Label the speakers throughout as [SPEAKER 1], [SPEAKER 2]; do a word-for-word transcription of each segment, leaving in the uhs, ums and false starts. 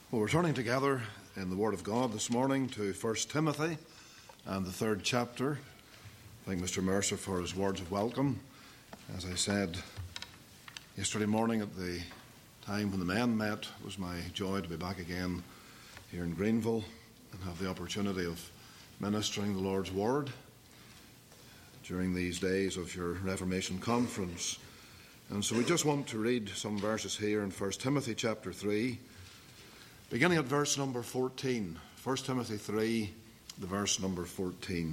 [SPEAKER 1] Well, we're turning together in the Word of God this morning to First Timothy and the third chapter. Thank Mister Mercer for his words of welcome. As I said yesterday morning at the time when the men met, it was my joy to be back again here in Greenville and have the opportunity of ministering the Lord's Word during these days of your Reformation Conference. And so we just want to read some verses here in First Timothy chapter three, beginning at verse number fourteen. First Timothy three, the verse number fourteen.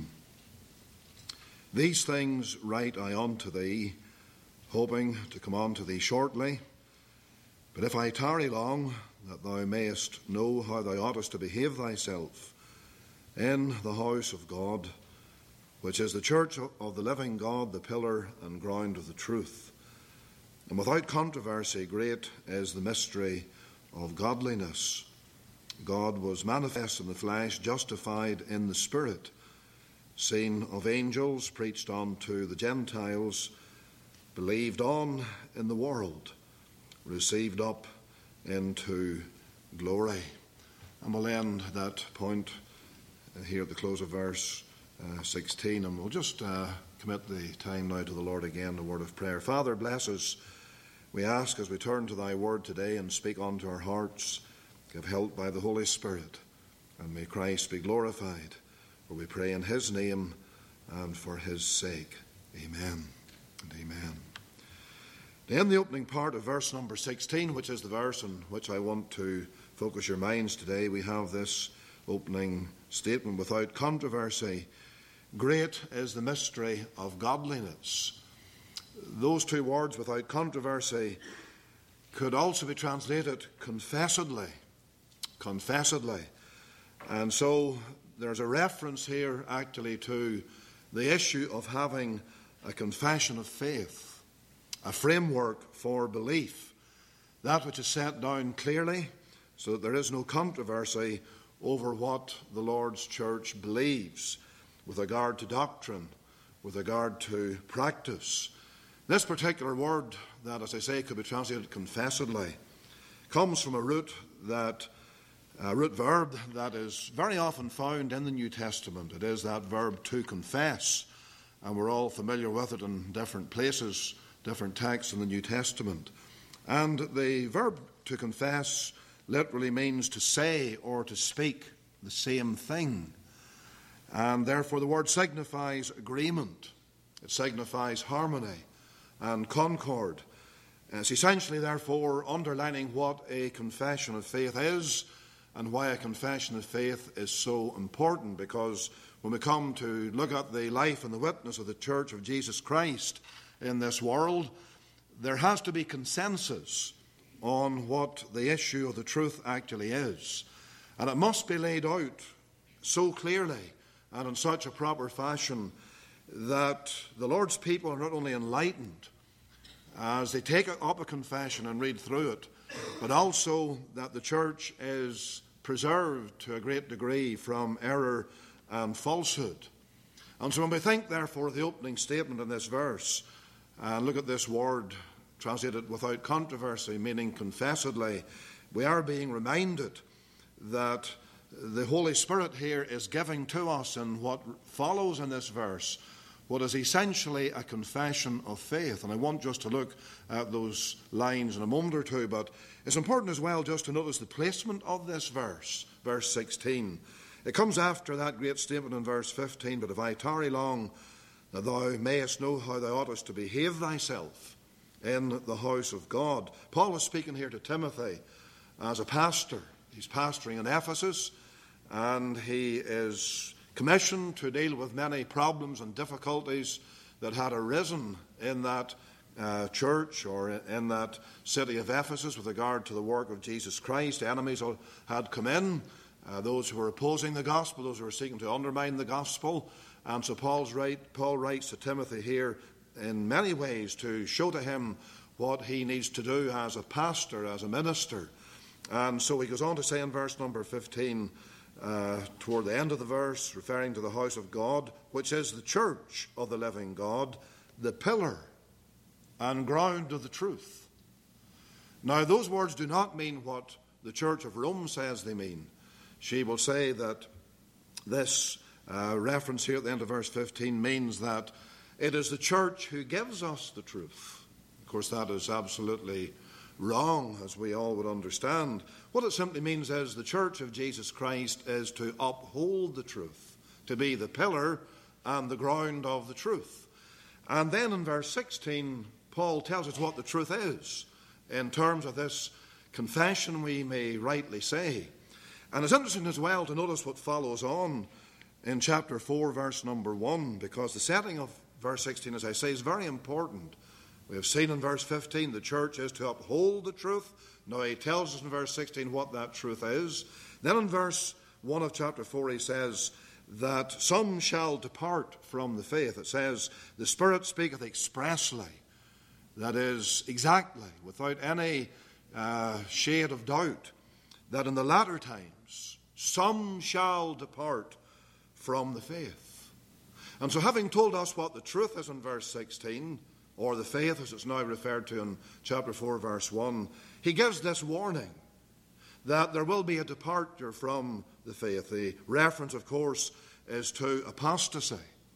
[SPEAKER 1] These things write I unto thee, hoping to come unto thee shortly. But if I tarry long, that thou mayest know how thou oughtest to behave thyself in the house of God, which is the church of the living God, the pillar and ground of the truth. And without controversy, great is the mystery of godliness. God was manifest in the flesh, justified in the Spirit, seen of angels, preached unto the Gentiles, believed on in the world, received up into glory. And we'll end that point here at the close of verse uh, sixteen, and we'll just uh, commit the time now to the Lord again, the word of prayer. Father, bless us, we ask, as we turn to thy word today and speak unto our hearts. Give help by the Holy Spirit, and may Christ be glorified. For we pray in his name and for his sake. Amen and amen. In the opening part of verse number sixteen, which is the verse on which I want to focus your minds today, we have this opening statement: without controversy, great is the mystery of godliness. Those two words, without controversy, could also be translated confessedly. Confessedly. And so there's a reference here actually to the issue of having a confession of faith, a framework for belief, that which is set down clearly so that there is no controversy over what the Lord's church believes with regard to doctrine, with regard to practice. This particular word that, as I say, could be translated confessedly, comes from a root that a root verb that is very often found in the New Testament. It is that verb to confess, and we're all familiar with it in different places, different texts in the New Testament. And the verb to confess literally means to say or to speak the same thing. And therefore the word signifies agreement. It signifies harmony and concord. It's essentially, therefore, underlining what a confession of faith is and why a confession of faith is so important. Because when we come to look at the life and the witness of the Church of Jesus Christ in this world, there has to be consensus on what the issue of the truth actually is. And it must be laid out so clearly and in such a proper fashion that the Lord's people are not only enlightened as they take up a confession and read through it, but also that the church is preserved to a great degree from error and falsehood. And so when we think, therefore, of the opening statement in this verse, and look at this word translated without controversy, meaning confessedly, we are being reminded that the Holy Spirit here is giving to us in what follows in this verse what is essentially a confession of faith. And I want just to look at those lines in a moment or two, but it's important as well just to notice the placement of this verse, verse sixteen. It comes after that great statement in verse fifteen, but if I tarry long, that thou mayest know how thou oughtest to behave thyself in the house of God. Paul is speaking here to Timothy as a pastor. He's pastoring in Ephesus, and he is commissioned to deal with many problems and difficulties that had arisen in that uh, church or in that city of Ephesus with regard to the work of Jesus Christ. Enemies had come in, uh, those who were opposing the gospel, those who were seeking to undermine the gospel. And so Paul's right, Paul writes to Timothy here in many ways to show to him what he needs to do as a pastor, as a minister. And so he goes on to say in verse number fifteen, Uh, toward the end of the verse, referring to the house of God, which is the church of the living God, the pillar and ground of the truth. Now, those words do not mean what the Church of Rome says they mean. She will say that this uh, reference here at the end of verse fifteen means that it is the church who gives us the truth. Of course, that is absolutely wrong, as we all would understand. What it simply means is the Church of Jesus Christ is to uphold the truth, to be the pillar and the ground of the truth. And then in verse sixteen, Paul tells us what the truth is in terms of this confession, we may rightly say. And it's interesting as well to notice what follows on in chapter four, verse number one, because the setting of verse sixteen, as I say, is very important. We have seen in verse fifteen the church is to uphold the truth. Now he tells us in verse sixteen what that truth is. Then in verse one of chapter four he says that some shall depart from the faith. It says, the Spirit speaketh expressly. That is, exactly, without any uh, shade of doubt, that in the latter times some shall depart from the faith. And so having told us what the truth is in verse sixteen, or the faith as it's now referred to in chapter four, verse one, he gives this warning that there will be a departure from the faith. The reference, of course, is to apostasy.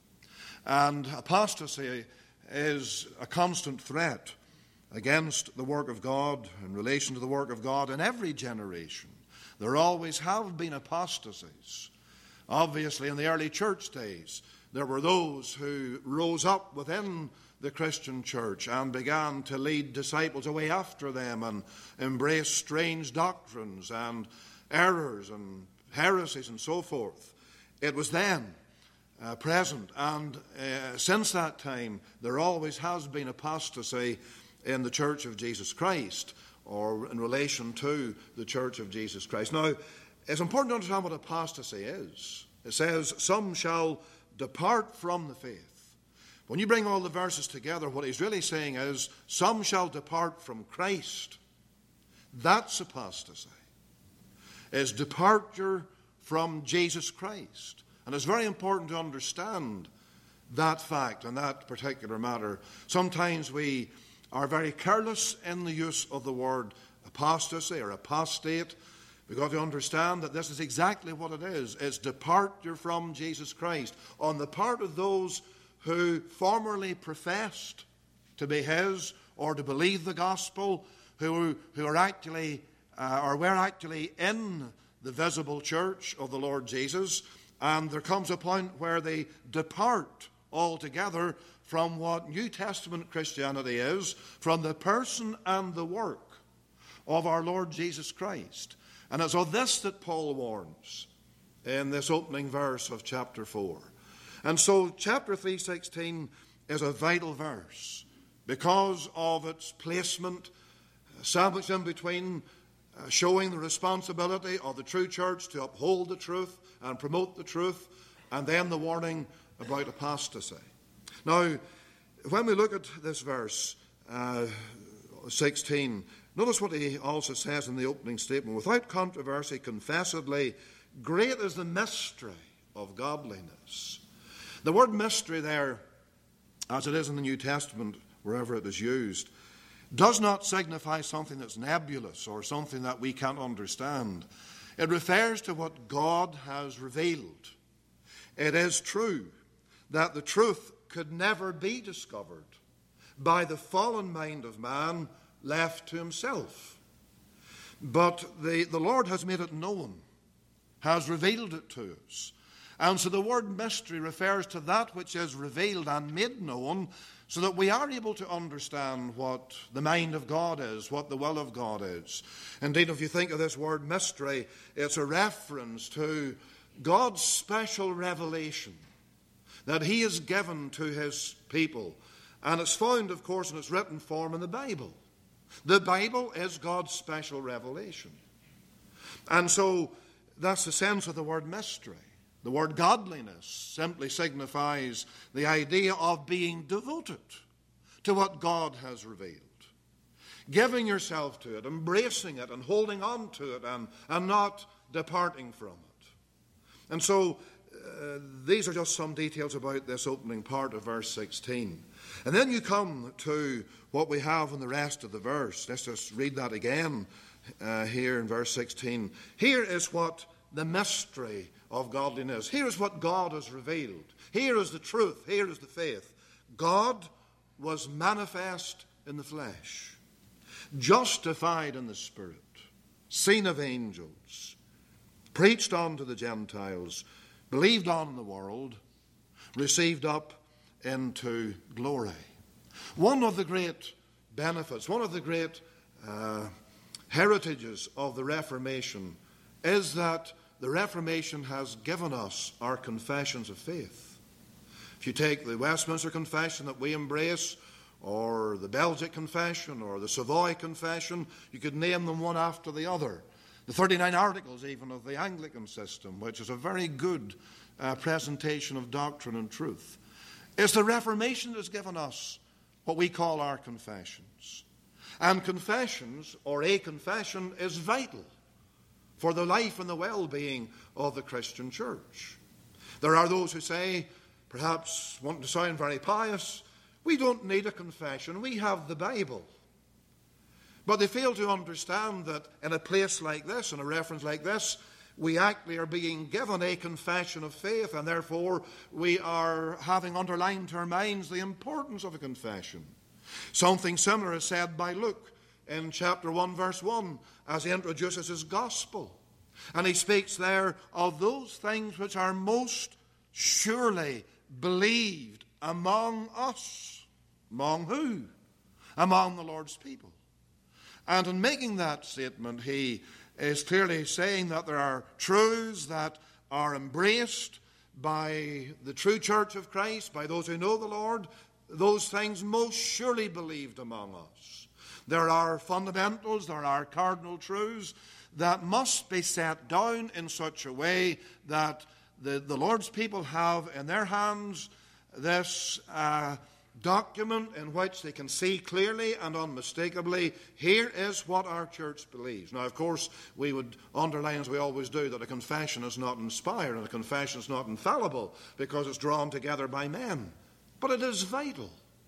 [SPEAKER 1] And apostasy is a constant threat against the work of God, in relation to the work of God in every generation. There always have been apostasies. Obviously, in the early church days, there were those who rose up within the Christian church and began to lead disciples away after them and embrace strange doctrines and errors and heresies and so forth. It was then uh, present, and uh, since that time there always has been apostasy in the Church of Jesus Christ, or in relation to the Church of Jesus Christ. Now, it's important to understand what apostasy is. It says, some shall depart from the faith. When you bring all the verses together, what he's really saying is, some shall depart from Christ. That's apostasy. Is departure from Jesus Christ. And it's very important to understand that fact and that particular matter. Sometimes we are very careless in the use of the word apostasy or apostate. We've got to understand that this is exactly what it is. It's departure from Jesus Christ on the part of those who formerly professed to be his or to believe the gospel, who, who are actually uh, or were actually in the visible church of the Lord Jesus, and there comes a point where they depart altogether from what New Testament Christianity is, from the person and the work of our Lord Jesus Christ. And it's of this that Paul warns in this opening verse of chapter four. And so chapter three sixteen is a vital verse because of its placement, sandwiched in between uh, showing the responsibility of the true church to uphold the truth and promote the truth, and then the warning about apostasy. Now, when we look at this verse uh, sixteen, notice what he also says in the opening statement. Without controversy, confessedly, great is the mystery of godliness. The word mystery there, as it is in the New Testament, wherever it is used, does not signify something that's nebulous or something that we can't understand. It refers to what God has revealed. It is true that the truth could never be discovered by the fallen mind of man left to himself. But the, the Lord has made it known, has revealed it to us. And so the word mystery refers to that which is revealed and made known, so that we are able to understand what the mind of God is, what the will of God is. Indeed, if you think of this word mystery, it's a reference to God's special revelation that he has given to his people. And it's found, of course, in its written form in the Bible. The Bible is God's special revelation. And so that's the sense of the word mystery. The word godliness simply signifies the idea of being devoted to what God has revealed. Giving yourself to it, embracing it, and holding on to it, and, and not departing from it. And so uh, these are just some details about this opening part of verse sixteen. And then you come to what we have in the rest of the verse. Let's just read that again. uh, here in verse sixteen. Here is what the mystery of godliness. Here is what God has revealed. Here is the truth. Here is the faith. God was manifest in the flesh, justified in the Spirit, seen of angels, preached unto the Gentiles, believed on in the world, received up into glory. One of the great benefits, one of the great uh, heritages of the Reformation is that the Reformation has given us our confessions of faith. If you take the Westminster Confession that we embrace, or the Belgic Confession, or the Savoy Confession, you could name them one after the other. The thirty-nine Articles even of the Anglican system, which is a very good uh, presentation of doctrine and truth. It's the Reformation that has given us what we call our confessions. And confessions, or a confession, is vital for the life and the well-being of the Christian church. There are those who say, perhaps wanting to sound very pious, we don't need a confession, we have the Bible. But they fail to understand that in a place like this, in a reference like this, we actually are being given a confession of faith, and therefore we are having underlined to our minds the importance of a confession. Something similar is said by Luke in chapter one, verse one, as he introduces his gospel. And he speaks there of those things which are most surely believed among us. Among who? Among the Lord's people. And in making that statement, he is clearly saying that there are truths that are embraced by the true church of Christ, by those who know the Lord, those things most surely believed among us. There are fundamentals, there are cardinal truths that must be set down in such a way that the, the Lord's people have in their hands this uh, document in which they can see clearly and unmistakably, here is what our church believes. Now, of course, we would underline, as we always do, that a confession is not inspired and a confession is not infallible because it's drawn together by men. But it is vital.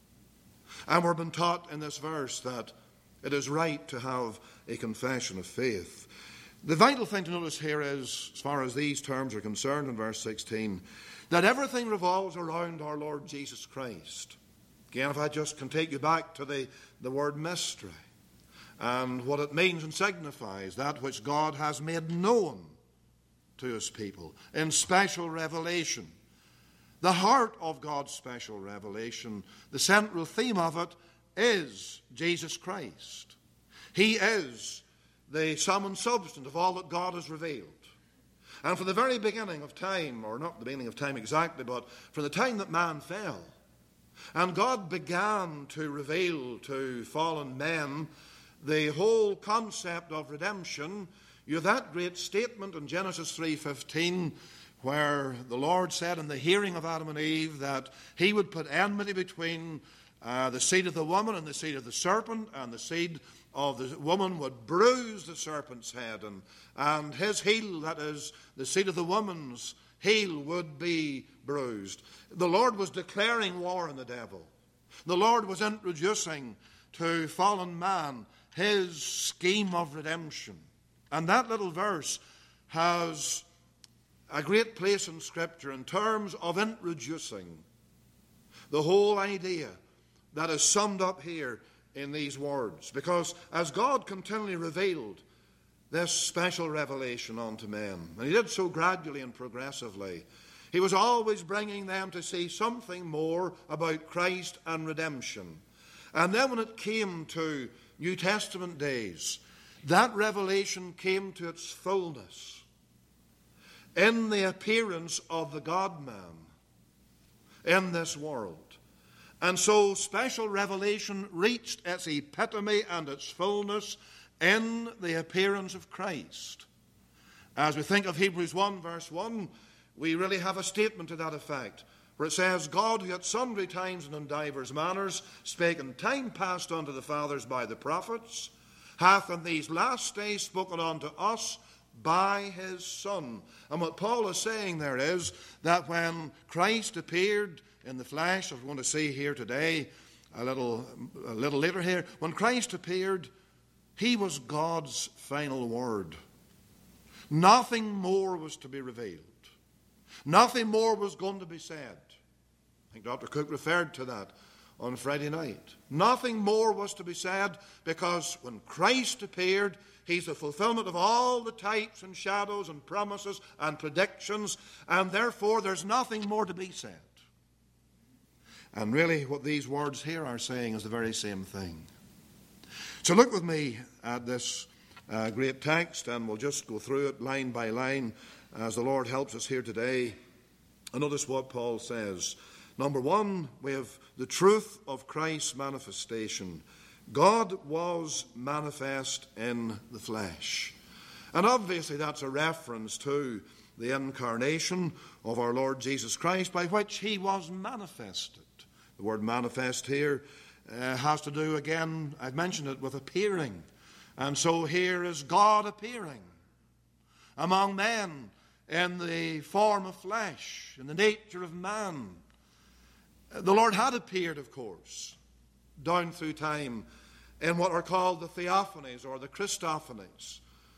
[SPEAKER 1] And we're being taught in this verse that it is right to have a confession of faith. The vital thing to notice here is, as far as these terms are concerned in verse sixteen, that everything revolves around our Lord Jesus Christ. Again, if I just can take you back to the, the word mystery and what it means and signifies, that which God has made known to his people in special revelation. The heart of God's special revelation, the central theme of it, is Jesus Christ. He is the sum and substance of all that God has revealed. And from the very beginning of time, or not the beginning of time exactly, but from the time that man fell, and God began to reveal to fallen men the whole concept of redemption, you have that great statement in Genesis three fifteen, where the Lord said in the hearing of Adam and Eve that he would put enmity between uh, the seed of the woman and the seed of the serpent, and the seed of the woman would bruise the serpent's head, and, and his heel, that is, the seed of the woman's heel, would be bruised. The Lord was declaring war on the devil. The Lord was introducing to fallen man his scheme of redemption. And that little verse has a great place in Scripture in terms of introducing the whole idea that is summed up here in these words. Because as God continually revealed this special revelation unto men, and he did so gradually and progressively, he was always bringing them to see something more about Christ and redemption. And then when it came to New Testament days, that revelation came to its fullness in the appearance of the God-man in this world. And so special revelation reached its epitome and its fullness in the appearance of Christ. As we think of Hebrews one, verse one, we really have a statement to that effect, where it says, God, who at sundry times and in divers manners spake in time past unto the fathers by the prophets, hath in these last days spoken unto us by his Son. And what Paul is saying there is that when Christ appeared in the flesh, as we're going to see here today, a little, a little later here, when Christ appeared, He was God's final word. Nothing more was to be revealed. Nothing more was going to be said. I think Doctor Cook referred to that on Friday night. Nothing more was to be said, because when Christ appeared, he's the fulfillment of all the types and shadows and promises and predictions, and therefore there's nothing more to be said. And really what these words here are saying is the very same thing. So look with me at this uh, great text, and we'll just go through it line by line as the Lord helps us here today. And notice what Paul says. Number one, we have the truth of Christ's manifestation. God was manifest in the flesh. And obviously that's a reference to the incarnation of our Lord Jesus Christ, by which he was manifested. The word manifest here uh, has to do, again, I've mentioned it, with appearing. And so here is God appearing among men in the form of flesh, in the nature of man. The Lord had appeared, of course, down through time in what are called the theophanies or the Christophanies.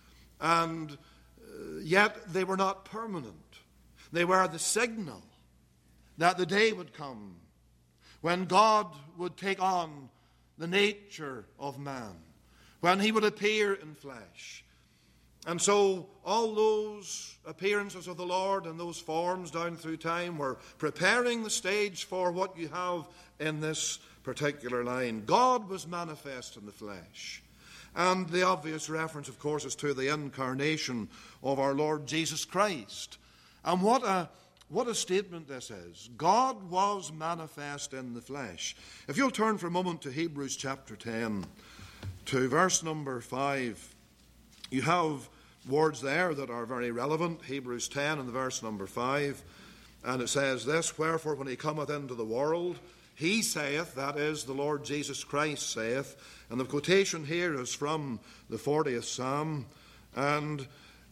[SPEAKER 1] And uh, yet they were not permanent. They were the signal that the day would come when God would take on the nature of man, when he would appear in flesh. And so all those appearances of the Lord and those forms down through time were preparing the stage for what you have in this particular line. God was manifest in the flesh. And the obvious reference, of course, is to the incarnation of our Lord Jesus Christ. And what a, what a statement this is. God was manifest in the flesh. If you'll turn for a moment to Hebrews chapter ten, to verse number five, you have words there that are very relevant. Hebrews ten and verse number five. And it says this, wherefore when he cometh into the world, he saith, that is, the Lord Jesus Christ saith. And the quotation here is from the fortieth Psalm. And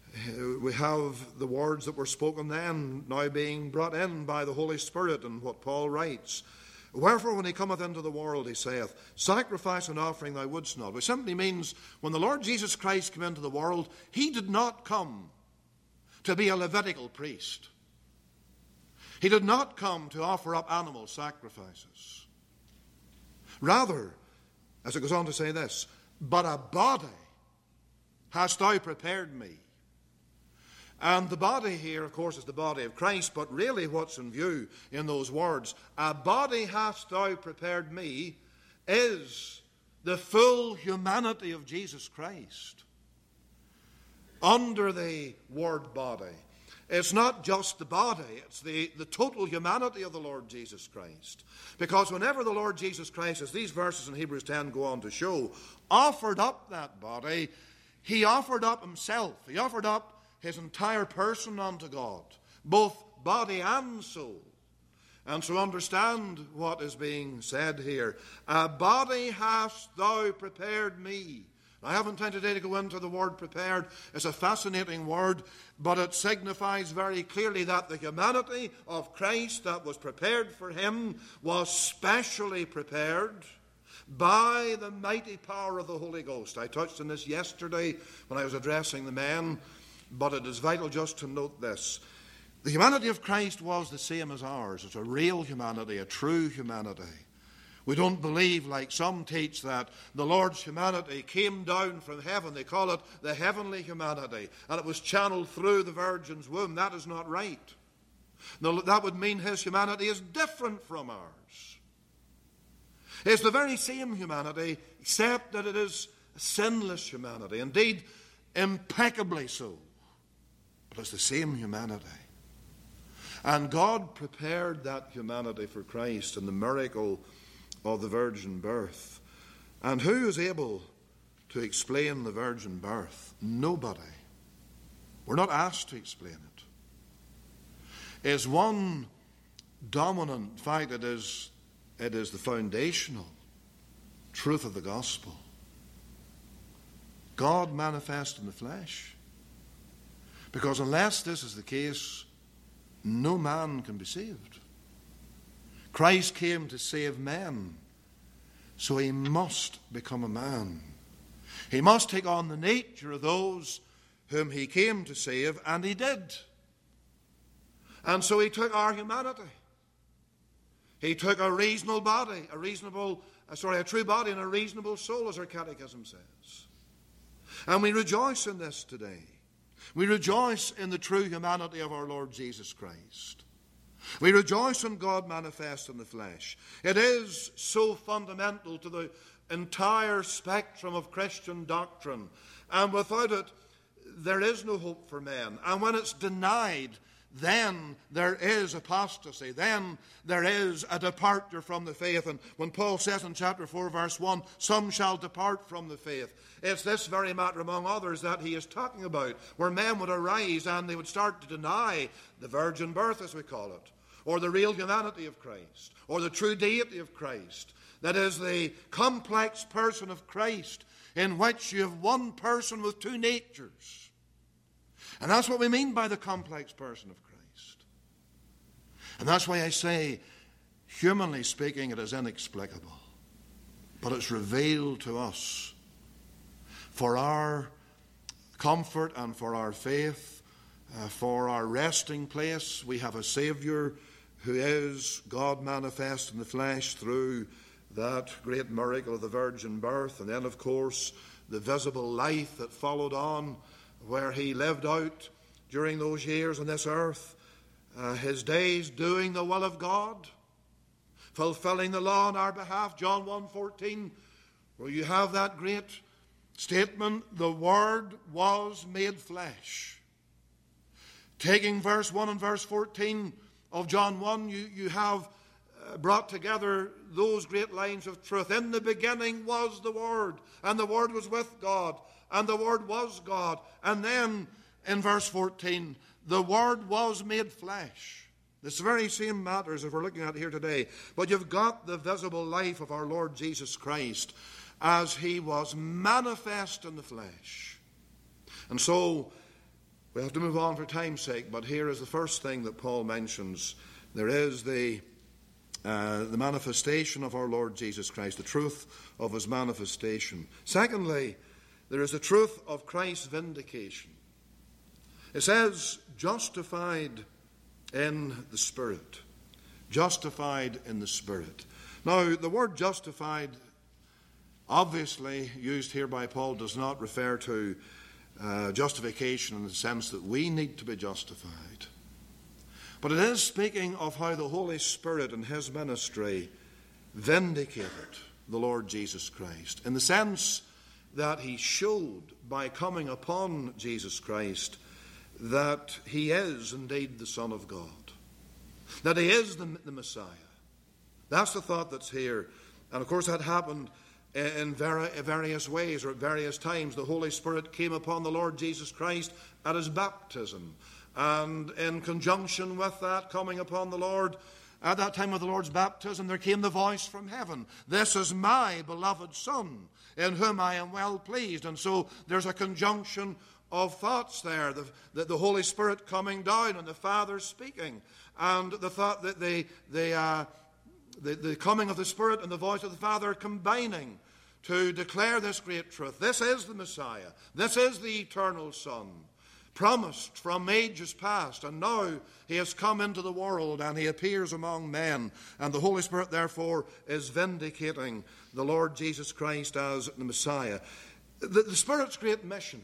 [SPEAKER 1] we have the words that were spoken then now being brought in by the Holy Spirit and what Paul writes. Wherefore when he cometh into the world, he saith, sacrifice and offering thou wouldst not. Which simply means when the Lord Jesus Christ came into the world, he did not come to be a Levitical priest. He did not come to offer up animal sacrifices. Rather, as it goes on to say this, but a body hast thou prepared me. And the body here, of course, is the body of Christ, but really what's in view in those words, a body hast thou prepared me, is the full humanity of Jesus Christ. Under the word body, it's not just the body, it's the, the total humanity of the Lord Jesus Christ. Because whenever the Lord Jesus Christ, as these verses in Hebrews ten go on to show, offered up that body, he offered up himself. He offered up his entire person unto God, both body and soul. And so understand what is being said here. A body hast thou prepared me. I haven't time today to go into the word prepared. It's a fascinating word, but it signifies very clearly that the humanity of Christ that was prepared for him was specially prepared by the mighty power of the Holy Ghost. I touched on this yesterday when I was addressing the men, but it is vital just to note this. The humanity of Christ was the same as ours. It's a real humanity, a true humanity. We don't believe, like some teach, that the Lord's humanity came down from heaven. They call it the heavenly humanity, and it was channeled through the Virgin's womb. That is not right. No, that would mean his humanity is different from ours. It's the very same humanity, except that it is a sinless humanity. Indeed, impeccably so. But it's the same humanity. And God prepared that humanity for Christ in the miracle of the virgin birth. And who is able to explain the virgin birth? Nobody. We're not asked to explain it. It's one dominant, in fact, it is, it is the foundational truth of the gospel. God manifest in the flesh. Because unless this is the case, no man can be saved. Christ came to save men, so he must become a man. He must take on the nature of those whom he came to save, and he did. And so he took our humanity. He took a reasonable body, a reasonable, uh, sorry, a true body and a reasonable soul, as our catechism says. And we rejoice in this today. We rejoice in the true humanity of our Lord Jesus Christ. We rejoice in God manifest in the flesh. It is so fundamental to the entire spectrum of Christian doctrine. And without it, there is no hope for men. And when it's denied, then there is apostasy. Then there is a departure from the faith. And when Paul says in chapter four, verse one, some shall depart from the faith, it's this very matter, among others, that he is talking about, where men would arise and they would start to deny the virgin birth, as we call it, or the real humanity of Christ, or the true deity of Christ. That is, the complex person of Christ, in which you have one person with two natures. And that's what we mean by the complex person of Christ. And that's why I say, humanly speaking, it is inexplicable. But it's revealed to us for our comfort and for our faith, uh, for our resting place. We have a Savior who is God manifest in the flesh through that great miracle of the virgin birth. And then, of course, the visible life that followed on, where he lived out during those years on this earth, uh, his days doing the will of God, fulfilling the law on our behalf. John one fourteen, where you have that great statement, the Word was made flesh. Taking verse one and verse fourteen of John one, you, you have uh, brought together those great lines of truth. In the beginning was the Word, and the Word was with God, and the Word was God. And then in verse fourteen, the Word was made flesh. This very same matters as we're looking at here today. But you've got the visible life of our Lord Jesus Christ as he was manifest in the flesh. And so we have to move on for time's sake, but here is the first thing that Paul mentions. There is the uh, the manifestation of our Lord Jesus Christ, the truth of his manifestation. Secondly, there is the truth of Christ's vindication. It says, justified in the Spirit. Justified in the Spirit. Now, the word justified, obviously used here by Paul, does not refer to uh, justification in the sense that we need to be justified. But it is speaking of how the Holy Spirit in his ministry vindicated the Lord Jesus Christ, in the sense that he showed by coming upon Jesus Christ that he is indeed the Son of God, that he is the, the Messiah. That's the thought that's here. And of course that happened in various ways or at various times. The Holy Spirit came upon the Lord Jesus Christ at his baptism. And in conjunction with that coming upon the Lord, at that time of the Lord's baptism, there came the voice from heaven. This is my beloved Son, in whom I am well pleased. And so there's a conjunction of thoughts there. The, the, the Holy Spirit coming down and the Father speaking. And the thought that the, the, uh, the, the coming of the Spirit and the voice of the Father combining to declare this great truth. This is the Messiah. This is the eternal Son, promised from ages past, and now he has come into the world and he appears among men, and the Holy Spirit therefore is vindicating the Lord Jesus Christ as the Messiah. The, the Spirit's great mission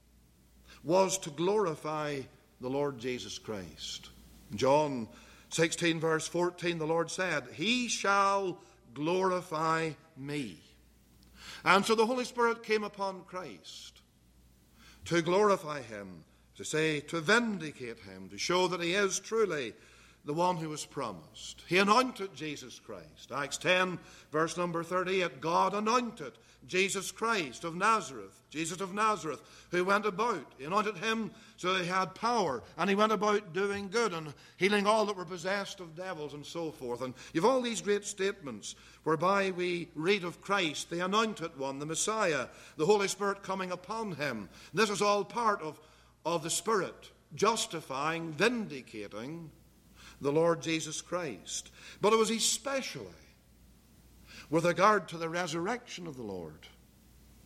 [SPEAKER 1] was to glorify the Lord Jesus Christ. In John sixteen verse fourteen, the Lord said, he shall glorify me. And so the Holy Spirit came upon Christ to glorify him, to say, to vindicate him, to show that he is truly the one who was promised. He anointed Jesus Christ. Acts ten, verse number thirty-eight, God anointed Jesus Christ of Nazareth, Jesus of Nazareth, who went about. He anointed him so that he had power, and he went about doing good and healing all that were possessed of devils and so forth. And you've all these great statements whereby we read of Christ, the anointed one, the Messiah, the Holy Spirit coming upon him. This is all part of of the Spirit justifying, vindicating the Lord Jesus Christ. But it was especially with regard to the resurrection of the Lord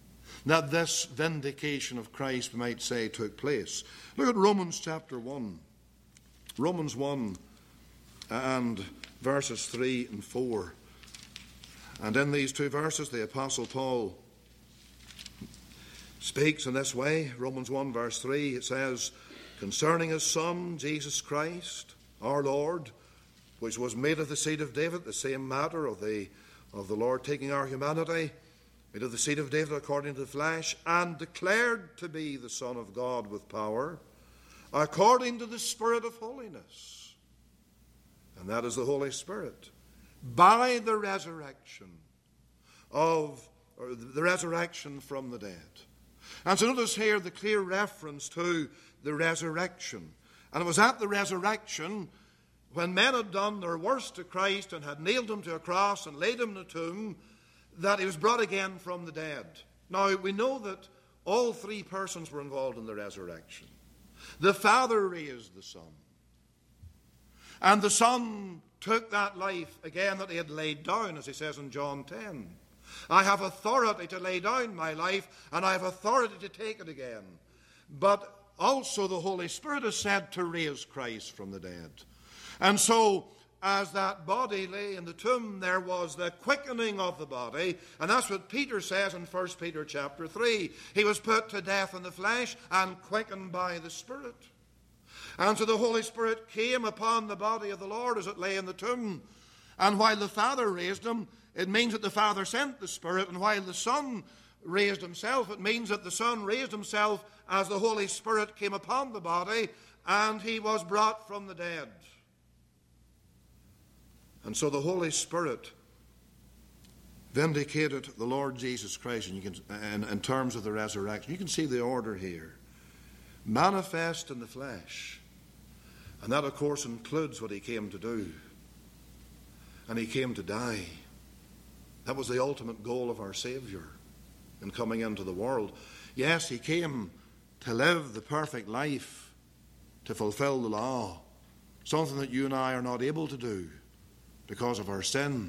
[SPEAKER 1] that this vindication of Christ, we might say, took place. Look at Romans chapter one. Romans one and verses three and four. And in these two verses, the Apostle Paul speaks in this way. Romans one verse three, it says, concerning his Son, Jesus Christ, our Lord, which was made of the seed of David, the same matter of the, of the Lord taking our humanity, made of the seed of David according to the flesh, and declared to be the Son of God with power, according to the Spirit of holiness. And that is the Holy Spirit. By the resurrection of, or the resurrection from the dead. And so notice here the clear reference to the resurrection. And it was at the resurrection, when men had done their worst to Christ and had nailed him to a cross and laid him in a tomb, that he was brought again from the dead. Now, we know that all three persons were involved in the resurrection. The Father raised the Son. And the Son took that life again that he had laid down, as he says in John ten. I have authority to lay down my life, and I have authority to take it again. But also the Holy Spirit is said to raise Christ from the dead. And so, as that body lay in the tomb, there was the quickening of the body. And that's what Peter says in First Peter chapter three. He was put to death in the flesh and quickened by the Spirit. And so the Holy Spirit came upon the body of the Lord as it lay in the tomb. And while the Father raised him, it means that the Father sent the Spirit. And while the Son raised himself, it means that the Son raised himself as the Holy Spirit came upon the body and he was brought from the dead. And so the Holy Spirit vindicated the Lord Jesus Christ, and you can, in, in terms of the resurrection. You can see the order here. Manifest in the flesh. And that, of course, includes what he came to do. And he came to die. That was the ultimate goal of our Savior in coming into the world. Yes, he came to live the perfect life, to fulfill the law, something that you and I are not able to do because of our sin.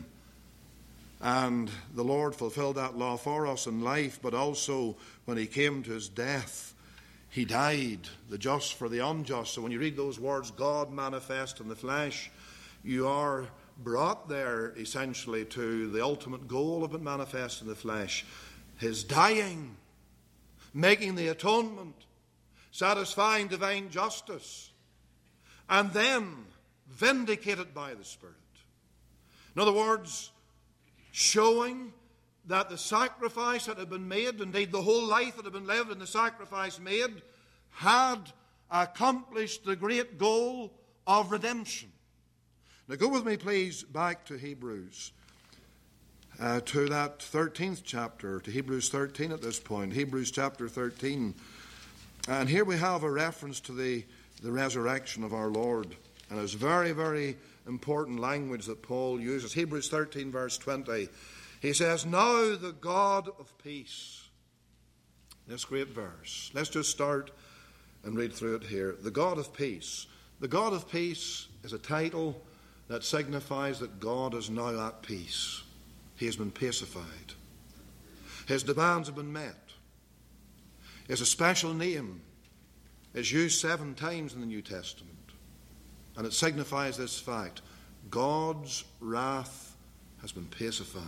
[SPEAKER 1] And the Lord fulfilled that law for us in life, but also when he came to his death, he died, the just for the unjust. So when you read those words, God manifest in the flesh, you are brought there essentially to the ultimate goal of it manifest in the flesh. His dying, making the atonement, satisfying divine justice, and then vindicated by the Spirit. In other words, showing that the sacrifice that had been made, indeed the whole life that had been lived and the sacrifice made, had accomplished the great goal of redemption. Now go with me, please, back to Hebrews, uh, to that thirteenth chapter, to Hebrews thirteen at this point, Hebrews chapter thirteen. And here we have a reference to the, the resurrection of our Lord. And it's very, very important language that Paul uses. Hebrews thirteen, verse twenty. He says, now the God of peace. This great verse. Let's just start and read through it here. The God of peace. The God of peace is a title that signifies that God is now at peace. He has been pacified. His demands have been met. It's a special name. It's used seven times in the New Testament. And it signifies this fact. God's wrath has been pacified.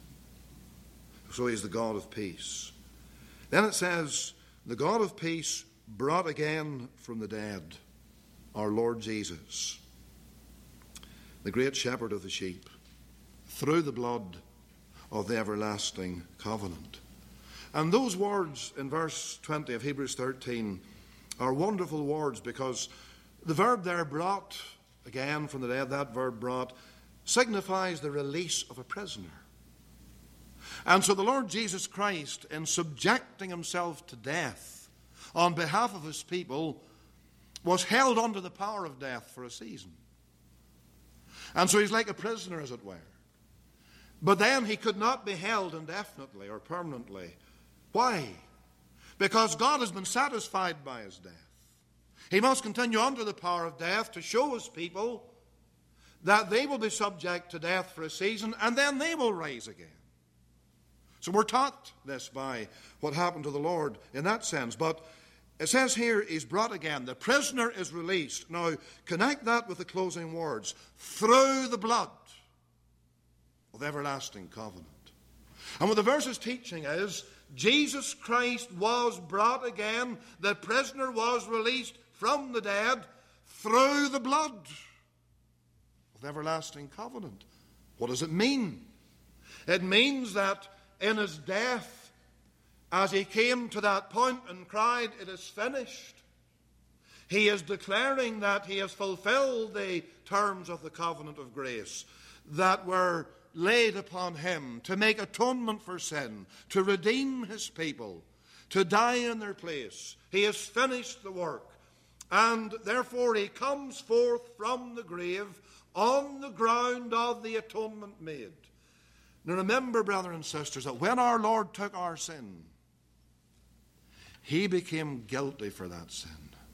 [SPEAKER 1] So he is the God of peace. Then it says, the God of peace brought again from the dead our Lord Jesus, the great shepherd of the sheep, through the blood of the everlasting covenant. And those words in verse twenty of Hebrews thirteen are wonderful words, because the verb there, brought again from the dead, that verb brought, signifies the release of a prisoner. And so the Lord Jesus Christ, in subjecting himself to death on behalf of his people, was held under the power of death for a season. And so he's like a prisoner, as it were. But then he could not be held indefinitely or permanently. Why? Because God has been satisfied by his death. He must continue under the power of death to show his people that they will be subject to death for a season, and then they will rise again. So we're taught this by what happened to the Lord in that sense. But it says here, he's brought again. The prisoner is released. Now, connect that with the closing words. Through the blood of everlasting covenant. And what the verse is teaching is, Jesus Christ was brought again. The prisoner was released from the dead through the blood of everlasting covenant. What does it mean? It means that in his death, as he came to that point and cried, "It is finished," he is declaring that he has fulfilled the terms of the covenant of grace that were laid upon him to make atonement for sin, to redeem his people, to die in their place. He has finished the work. And therefore he comes forth from the grave on the ground of the atonement made. Now remember, brothers and sisters, that when our Lord took our sin, he became guilty for that sin.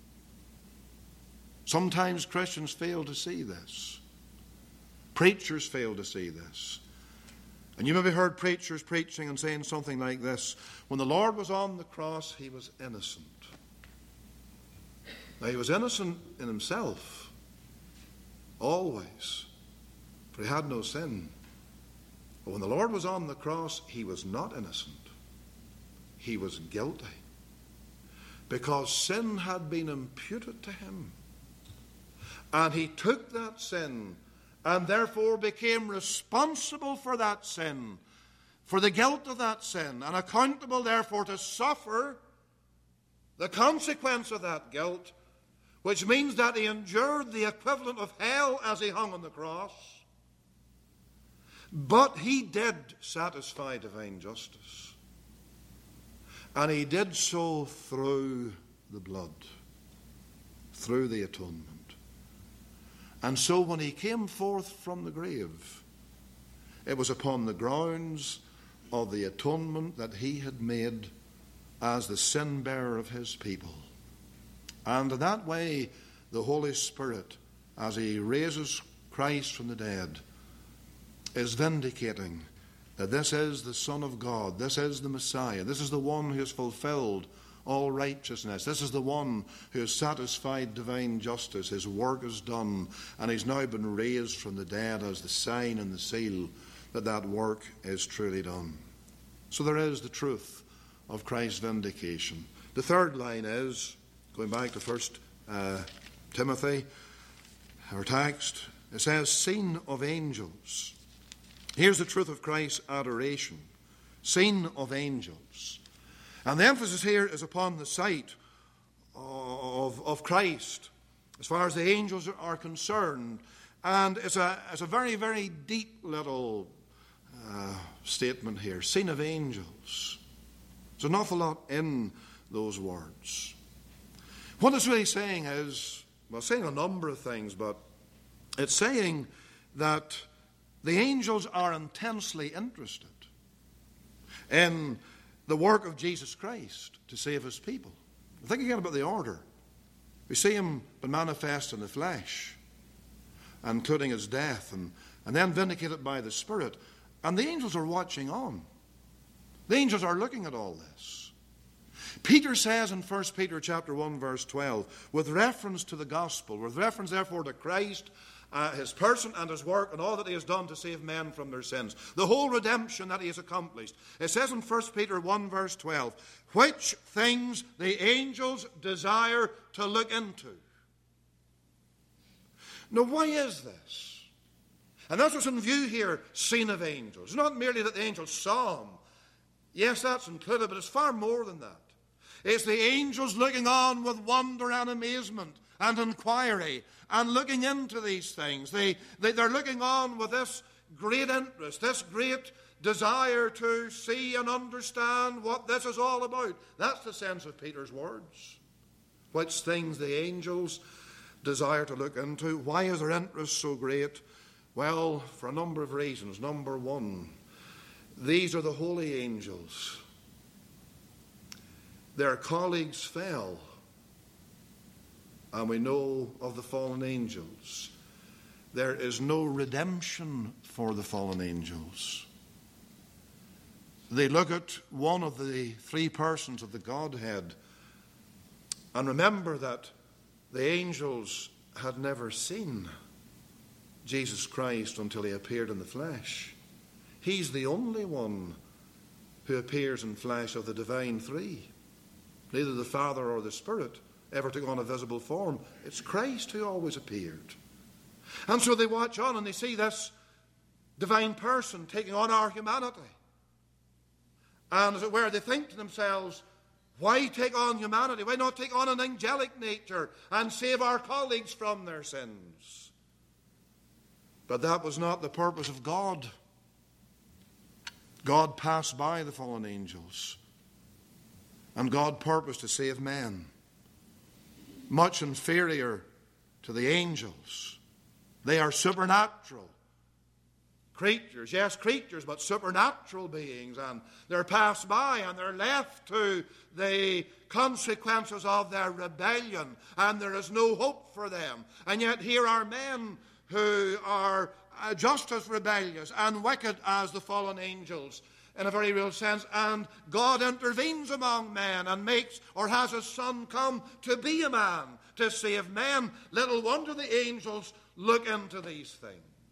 [SPEAKER 1] Sometimes Christians fail to see this. Preachers fail to see this. And you maybe heard preachers preaching and saying something like this: when the Lord was on the cross, he was innocent. Now, he was innocent in himself, always, for he had no sin. But when the Lord was on the cross, he was not innocent. He was guilty, because sin had been imputed to him. And he took that sin and therefore became responsible for that sin, for the guilt of that sin, and accountable therefore to suffer the consequence of that guilt, which means that he endured the equivalent of hell as he hung on the cross. But he did satisfy divine justice, and he did so through the blood, through the atonement. And so when he came forth from the grave, it was upon the grounds of the atonement that he had made as the sin bearer of his people. And in that way, the Holy Spirit, as he raises Christ from the dead, is vindicating that this is the Son of God, this is the Messiah, this is the one who has fulfilled all righteousness. This is the one who has satisfied divine justice. His work is done, and he's now been raised from the dead as the sign and the seal that that work is truly done. So there is the truth of Christ's vindication. The third line is, going back to First uh, Timothy, our text, it says, seen of angels. Here's the truth of Christ's adoration. Seen of angels. And the emphasis here is upon the sight of, of Christ as far as the angels are concerned. And it's a, it's a very, very deep little uh, statement here. Seen of angels. There's an awful lot in those words. What it's really saying is, well, it's saying a number of things, but it's saying that the angels are intensely interested in the work of Jesus Christ to save his people. Think again about the order. We see him been manifest in the flesh, including his death, and, and then vindicated by the Spirit. And the angels are watching on. The angels are looking at all this. Peter says in First Peter chapter one, verse twelve, with reference to the gospel, with reference therefore to Christ, Uh, his person and his work and all that he has done to save men from their sins, the whole redemption that he has accomplished. It says in First Peter one verse twelve, which things the angels desire to look into. Now, why is this? And that's what's in view here, seen of angels. It's not merely that the angels saw him. Yes, that's included, but it's far more than that. It's the angels looking on with wonder and amazement and inquiry and looking into these things. They, they, they're looking on with this great interest, this great desire to see and understand what this is all about. That's the sense of Peter's words. Which things the angels desire to look into. Why is their interest so great? Well, for a number of reasons. Number one, these are the holy angels. Their colleagues fell. And we know of the fallen angels. There is no redemption for the fallen angels. they look at one of the three persons of the Godhead and remember that the angels had never seen Jesus Christ until he appeared in the flesh. He's the only one who appears in flesh of the divine three. Neither the Father or the Spirit ever took on a visible form. It's Christ who always appeared. And so they watch on and they see this divine person taking on our humanity. And as it were, they think to themselves, why take on humanity? Why not take on an angelic nature and save our colleagues from their sins? But that was not the purpose of God. God passed by the fallen angels, and God purposed to save men, much inferior to the angels. They are supernatural creatures, yes, creatures, but supernatural beings, and they're passed by and they're left to the consequences of their rebellion, and there is no hope for them. And yet here are men who are just as rebellious and wicked as the fallen angels in a very real sense, and God intervenes among men and makes or has his Son come to be a man to save men. Little wonder the angels look into these things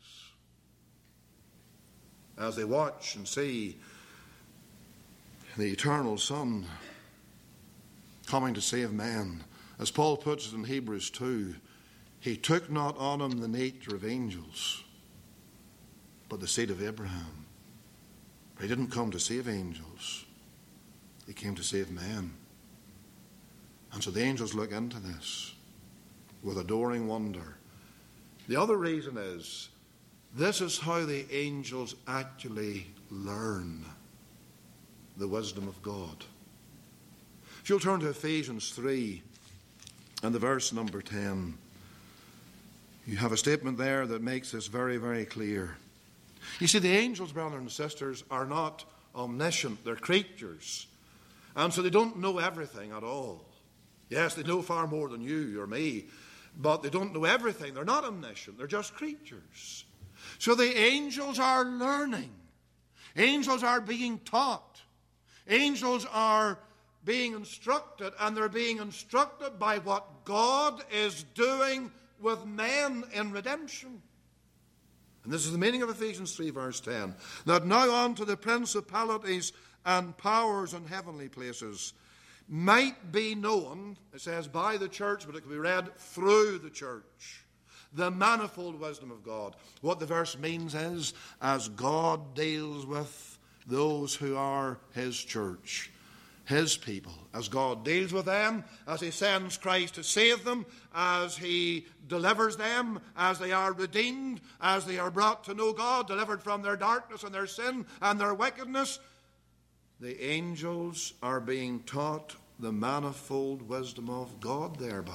[SPEAKER 1] as they watch and see the eternal Son coming to save men. As Paul puts it in Hebrews two, he took not on him the nature of angels, but the seed of Abraham. He didn't come to save angels. He came to save men. And so the angels look into this with adoring wonder. The other reason is, this is how the angels actually learn the wisdom of God. If you'll turn to Ephesians three and the verse number ten, you have a statement there that makes this very, very clear. You see, the angels, brothers and sisters, are not omniscient. They're creatures. And so they don't know everything at all. Yes, they know far more than you or me, but they don't know everything. They're not omniscient. They're just creatures. So the angels are learning. Angels are being taught. Angels are being instructed, and they're being instructed by what God is doing with men in redemption. And this is the meaning of Ephesians three, verse ten. That now unto the principalities and powers in heavenly places might be known, it says by the church, but it can be read through the church, the manifold wisdom of God. What the verse means is, as God deals with those who are his church, his people, as God deals with them, as he sends Christ to save them, as he delivers them, as they are redeemed, as they are brought to know God, delivered from their darkness and their sin and their wickedness, the angels are being taught the manifold wisdom of God thereby.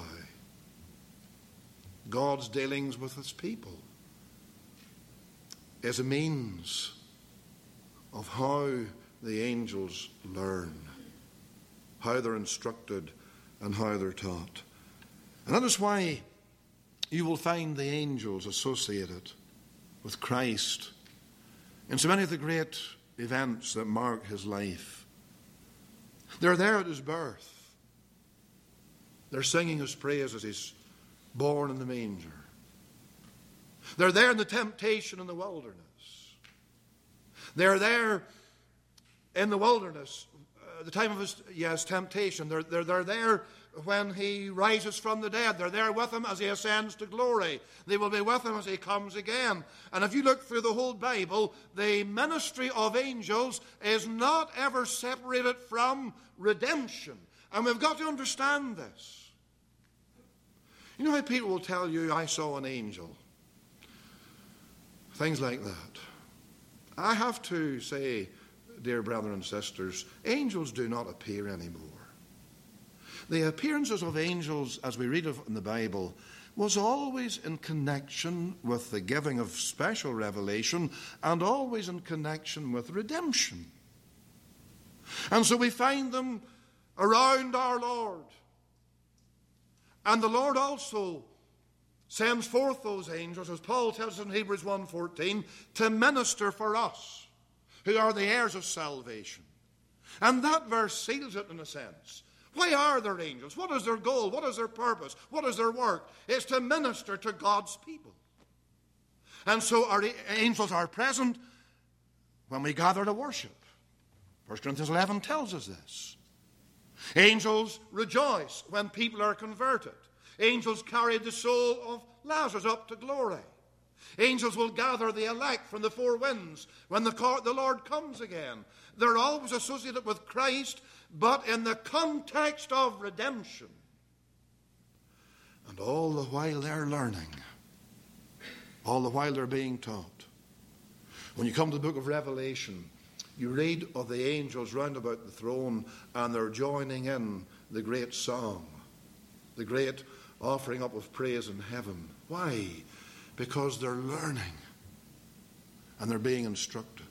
[SPEAKER 1] God's dealings with his people is a means of how the angels learn, how they're instructed and how they're taught. And that is why you will find the angels associated with Christ in so many of the great events that mark his life. They're there at his birth. They're singing his praise as he's born in the manger. They're there in the temptation in the wilderness. They're there in the wilderness, uh, the time of his yes temptation. They're, they're, they're there when he rises from the dead. They're there with him as he ascends to glory. They will be with him as he comes again. And if you look through the whole Bible, the ministry of angels is not ever separated from redemption. And we've got to understand this. You know how people will tell you, I saw an angel? Things like that. I have to say, dear brothers and sisters, angels do not appear anymore. The appearances of angels, as we read of in the Bible, was always in connection with the giving of special revelation and always in connection with redemption. And so we find them around our Lord. And the Lord also sends forth those angels, as Paul tells us in Hebrews one fourteen, to minister for us. who are the heirs of salvation. And that verse seals it in a sense. Why are there angels? What is their goal? What is their purpose? What is their work? It's to minister to God's people. And so our angels are present when we gather to worship. First Corinthians eleven tells us this. Angels rejoice when people are converted. Angels carried the soul of Lazarus up to glory. Angels will gather the elect from the four winds when the, the Lord comes again. They're always associated with Christ, but in the context of redemption. And all the while they're learning. All the while they're being taught. When you come to the book of Revelation, you read of the angels round about the throne, and they're joining in the great song, the great offering up of praise in heaven. Why? Because they're learning and they're being instructed.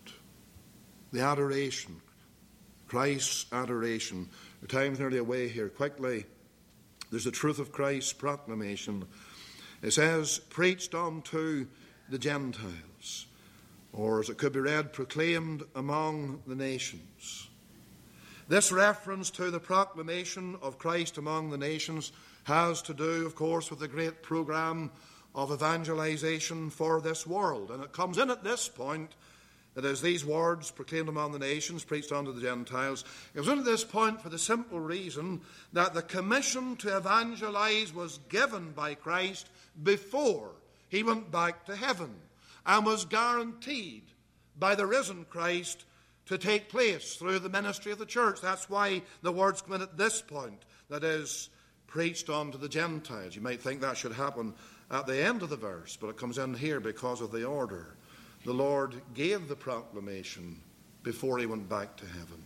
[SPEAKER 1] The adoration, Christ's adoration. The time's nearly away here. Quickly, there's the truth of Christ's proclamation. It says, preached unto the Gentiles, or as it could be read, proclaimed among the nations. This reference to the proclamation of Christ among the nations has to do, of course, with the great program of evangelization for this world. And it comes in at this point that as these words proclaimed among the nations, preached unto the Gentiles, it was in at this point for the simple reason that the commission to evangelize was given by Christ before he went back to heaven, and was guaranteed by the risen Christ to take place through the ministry of the church. That's why the words come in at this point, that is, preached unto the Gentiles. You might think that should happen at the end of the verse, but it comes in here because of the order. The Lord gave the proclamation before he went back to heaven.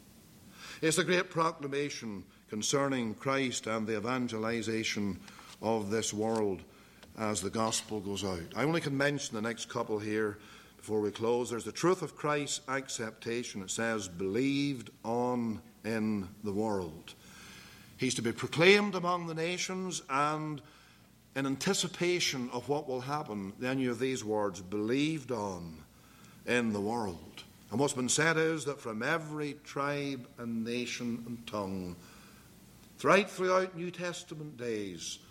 [SPEAKER 1] It's a great proclamation concerning Christ and the evangelization of this world as the gospel goes out. I only can mention the next couple here before we close. There's the truth of Christ's acceptation. It says, believed on in the world. He's to be proclaimed among the nations, and in anticipation of what will happen, then you have these words, believed on in the world. And what's been said is that from every tribe and nation and tongue, right throughout New Testament days,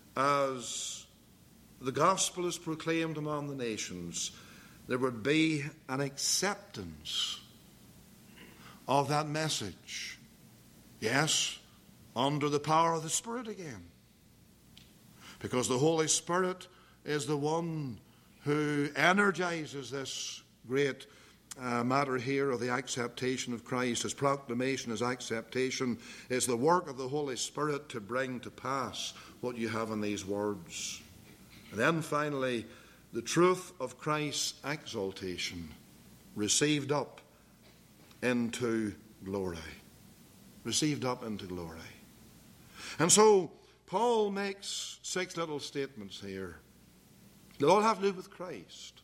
[SPEAKER 1] as the gospel is proclaimed among the nations, there would be an acceptance of that message. Yes, under the power of the Spirit again. Because the Holy Spirit is the one who energizes this great uh, matter here of the acceptation of Christ. His proclamation, his acceptation is the work of the Holy Spirit to bring to pass what you have in these words. And then finally, the truth of Christ's exaltation received up into glory. Received up into glory. And so Paul makes six little statements here. They all have to do with Christ.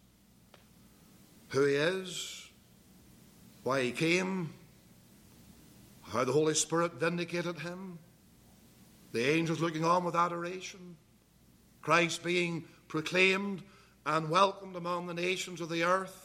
[SPEAKER 1] Who he is, why he came, how the Holy Spirit vindicated him, the angels looking on with adoration, Christ being proclaimed and welcomed among the nations of the earth,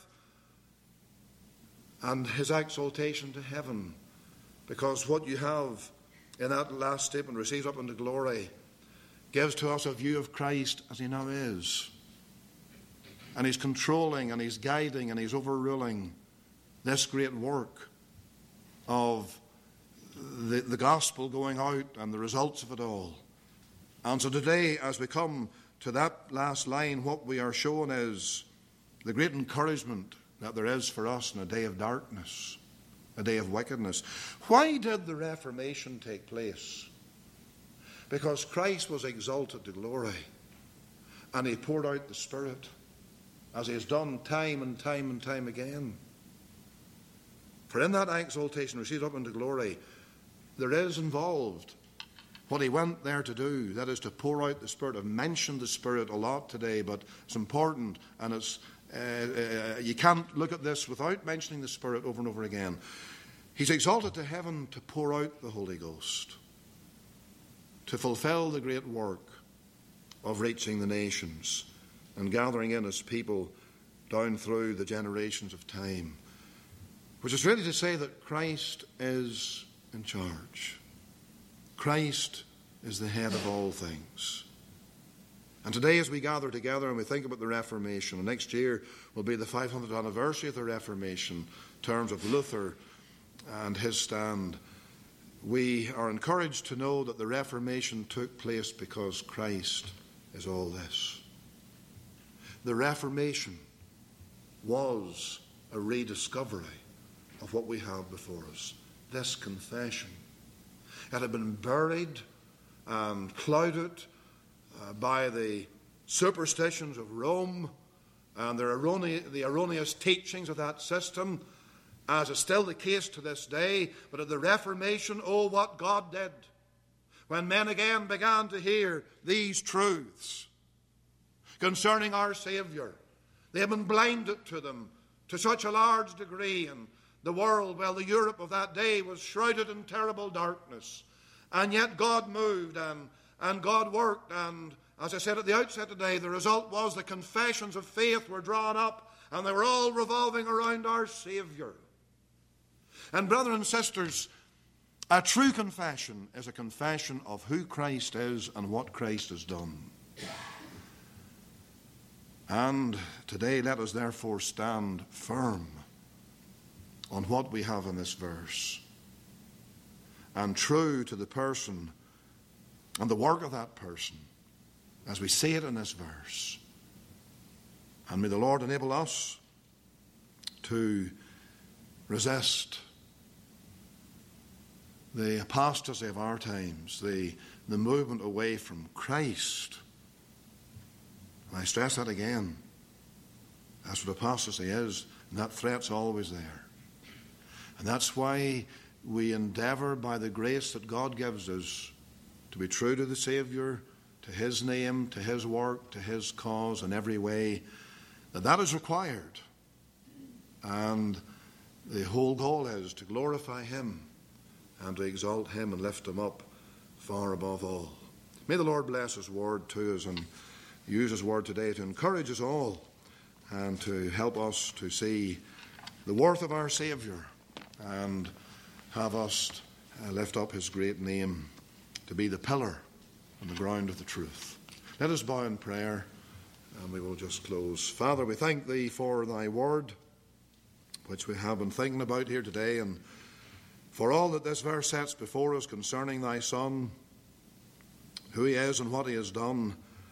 [SPEAKER 1] and his exaltation to heaven. Because what you have in that last statement, receives up into glory, gives to us a view of Christ as he now is. And he's controlling and he's guiding and he's overruling this great work of the, the gospel going out and the results of it all. And so today, as we come to that last line, what we are shown is the great encouragement that there is for us in a day of darkness, a day of wickedness. Why did the Reformation take place? Because Christ was exalted to glory, and he poured out the Spirit, as he has done time and time and time again. For in that exaltation, received up into glory, there is involved what he went there to do, that is to pour out the Spirit. I've mentioned the Spirit a lot today, but it's important, and it's uh, uh, you can't look at this without mentioning the Spirit over and over again. He's exalted to heaven to pour out the Holy Ghost, to fulfill the great work of reaching the nations and gathering in his people down through the generations of time. which is really to say that Christ is in charge. Christ is the head of all things. And today, as we gather together and we think about the Reformation, and next year will be the five hundredth anniversary of the Reformation, in terms of Luther and his stand, we are encouraged to know that the Reformation took place because Christ is all this. The Reformation was a rediscovery of what we have before us, this confession. It had been buried and clouded uh, by the superstitions of Rome and the erroneous, the erroneous teachings of that system, as is still the case to this day. But at the Reformation, oh, what God did when men again began to hear these truths concerning our Saviour. They had been blinded to them to such a large degree, and the world, well, the Europe of that day was shrouded in terrible darkness. And yet God moved and, and God worked, and as I said at the outset today, the result was the confessions of faith were drawn up, and they were all revolving around our Saviour. And brethren and sisters, a true confession is a confession of who Christ is and what Christ has done. And today let us therefore stand firm on what we have in this verse, and true to the person and the work of that person as we see it in this verse. And may the Lord enable us to resist the apostasy of our times, the, the movement away from Christ. And I stress that again. That's what apostasy is, and that threat's always there. And that's why we endeavour, by the grace that God gives us, to be true to the Saviour, to his name, to his work, to his cause in every way, that that is required. And the whole goal is to glorify him and to exalt him and lift him up far above all. May the Lord bless his word to us and use his word today to encourage us all and to help us to see the worth of our Saviour and have us uh, lift up his great name to be the pillar and the ground of the truth. Let us bow in prayer and we will just close. Father, we thank thee for thy word, which we have been thinking about here today, and for all that this verse sets before us concerning thy Son, who he is and what he has done,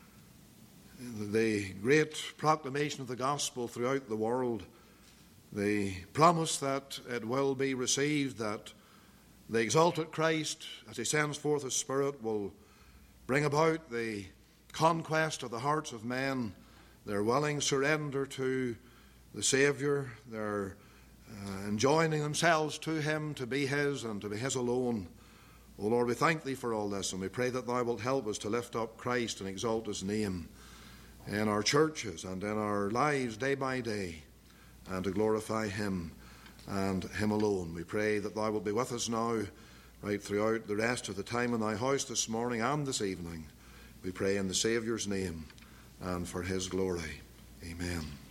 [SPEAKER 1] the great proclamation of the gospel throughout the world, the promise that it will be received, that the exalted Christ, as he sends forth his Spirit, will bring about the conquest of the hearts of men, their willing surrender to the Saviour, their uh, enjoining themselves to him to be his and to be his alone. O Lord, we thank thee for all this, and we pray that thou wilt help us to lift up Christ and exalt his name in our churches and in our lives day by day, and to glorify him and him alone. We pray that thou wilt be with us now, right throughout the rest of the time in thy house this morning and this evening. We pray in the Saviour's name and for his glory. Amen.